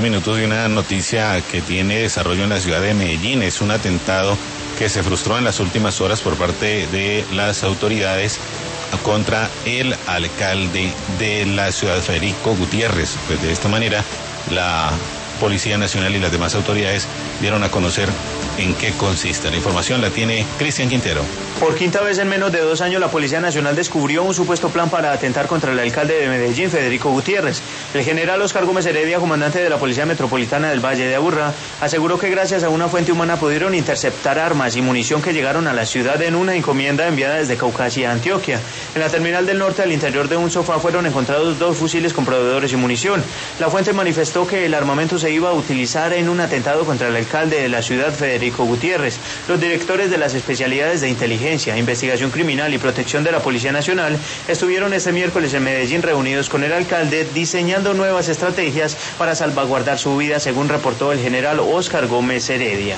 Minutos de una noticia que tiene desarrollo en la ciudad de Medellín. Es un atentado que se frustró en las últimas horas por parte de las autoridades contra el alcalde de la ciudad, Federico Gutiérrez. Pues de esta manera la Policía Nacional y las demás autoridades dieron a conocer en qué consiste. La información la tiene Cristian Quintero. Por quinta vez en menos de 2 años, la Policía Nacional descubrió un supuesto plan para atentar contra el alcalde de Medellín, Federico Gutiérrez. El general Óscar Gómez Heredia, comandante de la Policía Metropolitana del Valle de Aburrá, aseguró que gracias a una fuente humana pudieron interceptar armas y munición que llegaron a la ciudad en una encomienda enviada desde Caucasia a Antioquia. En la terminal del norte, al interior de un sofá, fueron encontrados 2 fusiles con proveedores y munición. La fuente manifestó que el armamento se iba a utilizar en un atentado contra el alcalde de la ciudad, Federico Gutiérrez. Los directores de las especialidades de inteligencia, investigación criminal y protección de la Policía Nacional estuvieron este miércoles en Medellín reunidos con el alcalde diseñando nuevas estrategias para salvaguardar su vida, según reportó el general Óscar Gómez Heredia.